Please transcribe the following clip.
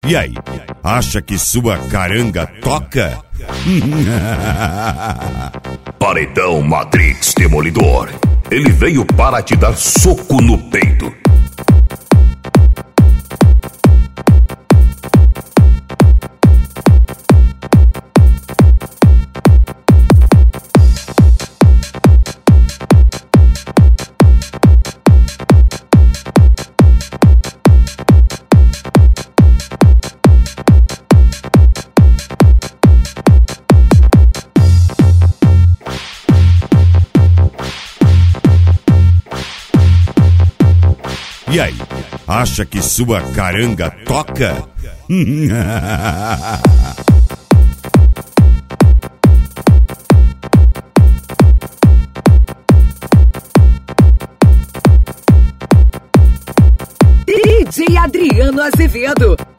E aí, acha que sua caranga toca? Paredão Matrix Demolidor. Ele veio para te dar soco no peito. E aí, acha que sua caranga toca? DJ Adriano Azevedo.